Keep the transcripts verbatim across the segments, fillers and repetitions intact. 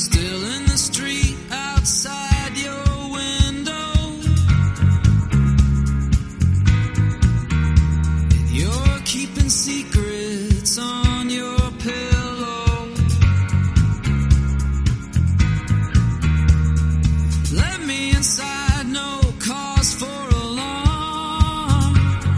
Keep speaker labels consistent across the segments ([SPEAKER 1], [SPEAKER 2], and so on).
[SPEAKER 1] Still in the street outside your window. You're keeping secrets on your pillow. Let me inside, no cause for alarm.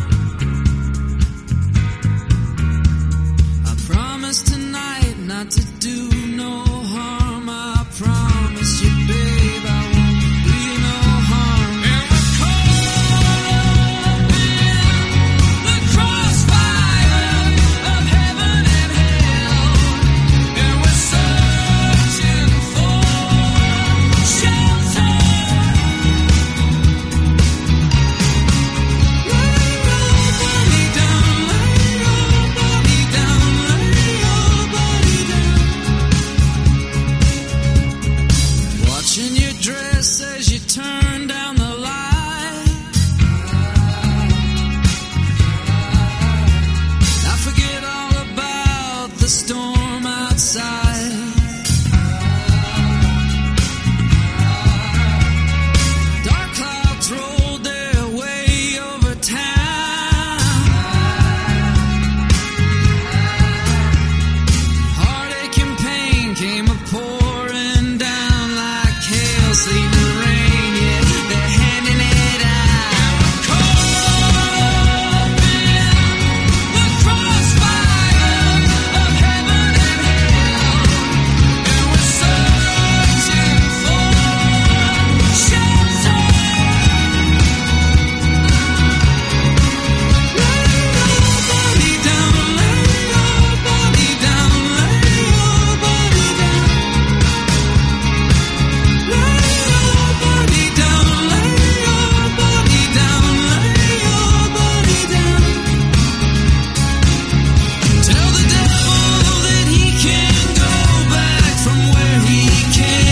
[SPEAKER 1] I promise tonight not to do no harm. I promise you, babe, I won't do you no harm. And we're caught up in the crossfire of heaven and hell, and we're searching for shelter. Lay your body down, lay your body down, lay your body down. Watching your dress as you turn down the light. I forget all about the storm outside. Dark clouds rolled their way over town. Heartache and pain came a pouring down like hail, sleet and rain. Yeah, they're handing it out. And we're caught up in the crossfire of heaven and hell, and we're searching for shelter. Lay your body down, lay your body down, lay your body down. Lay your body down, lay your body down, lay your body down. Tell the devil that he can go back from where he came.